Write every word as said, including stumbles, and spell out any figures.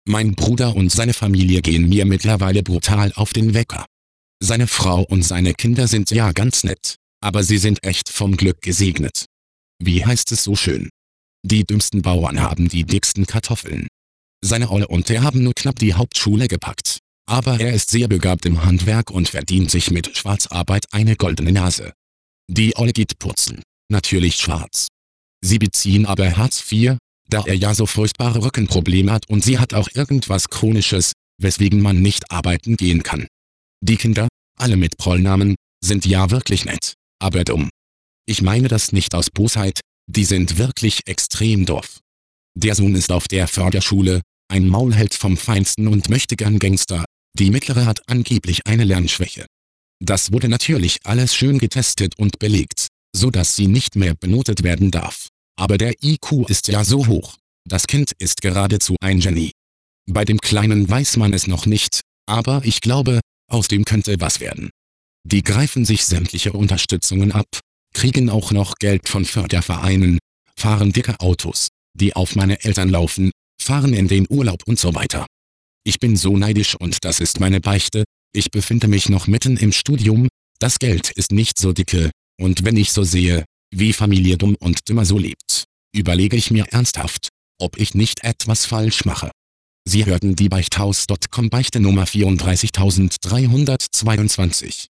Mein Bruder und seine Familie gehen mir mittlerweile brutal auf den Wecker. Seine Frau und seine Kinder sind ja ganz nett, aber sie sind echt vom Glück gesegnet. Wie heißt es so schön? Die dümmsten Bauern haben die dicksten Kartoffeln. Seine Olle und er haben nur knapp die Hauptschule gepackt. Aber er ist sehr begabt im Handwerk und verdient sich mit Schwarzarbeit eine goldene Nase. Die Olle geht putzen. Natürlich schwarz. Sie beziehen aber Hartz vier, da er ja so furchtbare Rückenprobleme hat und sie hat auch irgendwas Chronisches, weswegen man nicht arbeiten gehen kann. Die Kinder, alle mit Prollnamen, sind ja wirklich nett, aber dumm. Ich meine das nicht aus Bosheit, die sind wirklich extrem doof. Der Sohn ist auf der Förderschule, ein Maulheld vom Feinsten und möchte gern Gangster, die mittlere hat angeblich eine Lernschwäche. Das wurde natürlich alles schön getestet und belegt, so dass sie nicht mehr benotet werden darf. Aber der I Q ist ja so hoch. Das Kind ist geradezu ein Genie. Bei dem Kleinen weiß man es noch nicht, aber ich glaube, aus dem könnte was werden. Die greifen sich sämtliche Unterstützungen ab, kriegen auch noch Geld von Fördervereinen, fahren dicke Autos, die auf meine Eltern laufen, fahren in den Urlaub und so weiter. Ich bin so neidisch und das ist meine Beichte, ich befinde mich noch mitten im Studium, das Geld ist nicht so dicke, und wenn ich so sehe, wie Familie dumm und dümmer so lebt, überlege ich mir ernsthaft, ob ich nicht etwas falsch mache. Sie hörten die Beichthaus Punkt com Beichte Nummer vierunddreißigtausenddreihundertzweiundzwanzig.